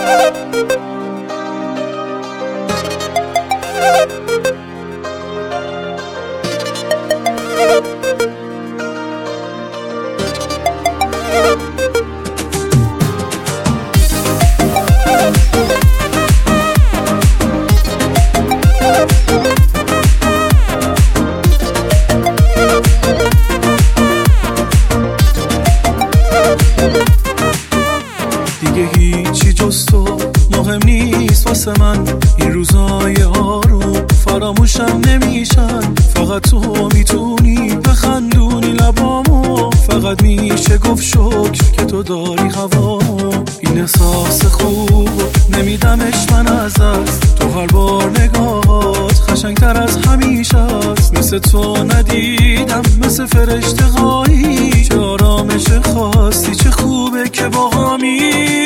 دیگه هیچی جز تو مهم نیست واسه من، این روزای آروم فراموشم نمیشن. فقط تو میتونی بخندونی لبامو، فقط میشه گفت شکر که تو داری هوامو. این احساس خوب نمیدمش من از دست، تو هر بار نگاهات قشنگتر از همیشه است. مثل تو ندیدم، مثل فرشته هایی، چه آرامش خاصی، چه خوبه که با همی.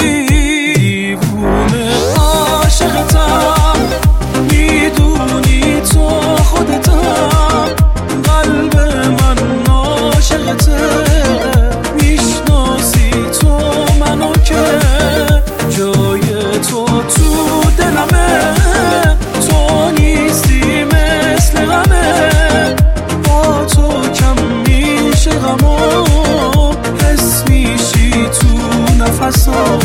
دیوونه عاشقتم، میدونی تو خودتم، قلب من عاشقته، میشناسی تو منو که جای تو تو دلمه، تو نیستی مثل غمه، با تو کم میشه غمو، حس میشی تو نفسام.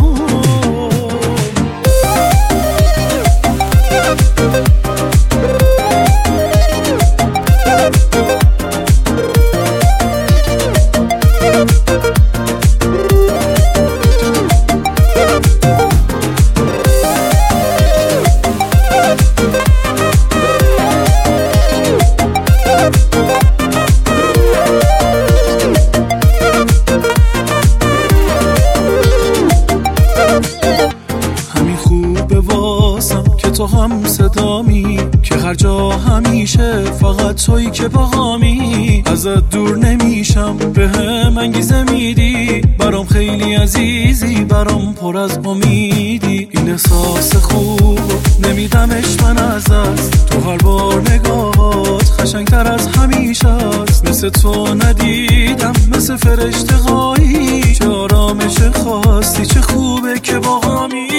تو هم صدامی که هر جا همیشه فقط تویی که باهامی. ازت دور نمیشم، به هم انگیزه میدی، برام خیلی عزیزی، برام پر از امیدی. این احساس خوب نمیدمش من از دست، تو هر بار نگاهات قشنگتر از همیشه است. مثل تو ندیدم، مثل فرشته هایی، چه آرامش خاصی، چه خوبه که باهامی.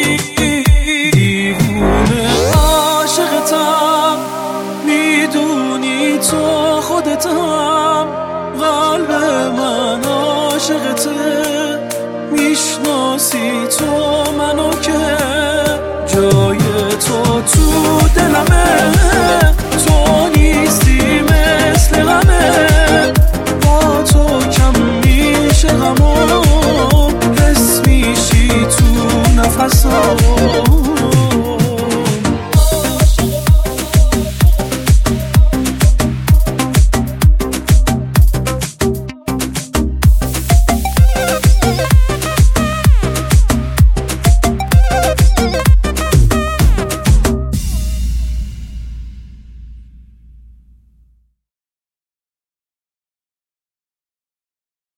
دیوونه عاشقتم، میدونی تو خودتم، قلب من عاشقته، میشناسی تو منو که